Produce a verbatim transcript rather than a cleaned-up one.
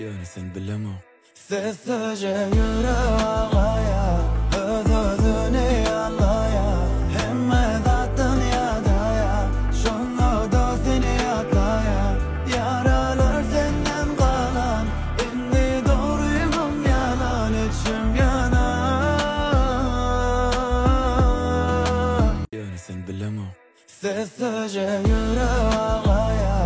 Yani sen bilemem. Sessizce yürü ağlaya, öz-özünü anlaya. Himmet attın yadaya, şunu da seni atlaya. Yaralar senden kalan, indi doğruymum yalan, içim yanar. Yani sen bilemem. Sessizce yürü ağlaya,